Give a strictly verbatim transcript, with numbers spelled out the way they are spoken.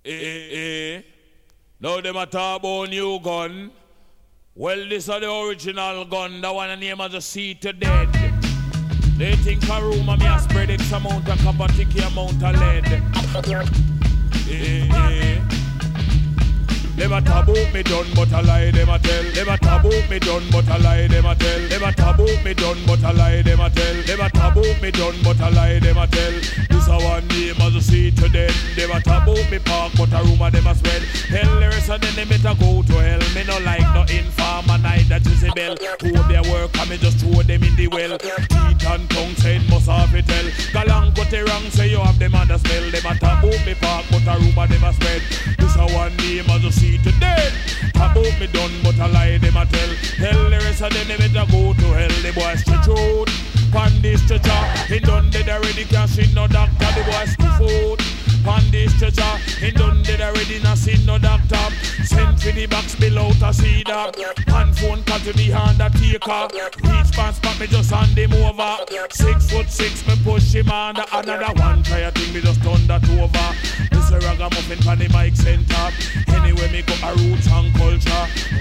Eh, eh. Now them a talk about new gun. Well, this is the original gun. The one name of the Seated Dead. They think a room and me a spread X amount of copper, ticky amount of lead. Eh, eh. Them a talk about me done, but a lie them a tell. Them a talk about me done, but a lie them a tell. Them a talk about me done, but a lie them a tell. Them a talk about me done, but a lie them a tell. This a one name as a Seated Dead. Them a talk about me park, but a rumor them a spread. Tell the rest of them they better go to hell. Me no like no informer, neither Jezebel. Who their work and me just throw them in the well. Teeth and tongue saying must have it tell. Galang cut the wrong say you have them under smell. Them a talk about me park, but a rumor them a spread. This a one name as a Seated Dead. Talk about me done, but a lie them a tell. Tell the rest of them they better go to hell. The boy stretch out, pan this stretcher. He done dead already, can't see no doctor. The boy stiff out, pan this stretcher. He done dead already, not see no doctor. Send for the box below to see that. Hand phone call to the undertaker. Reach pants spot me just hand him over. Six foot six, me push him under. Another one try a thing, me just turn that over. This a ragamuffin pan the mic center. Anyway me go a roots and culture.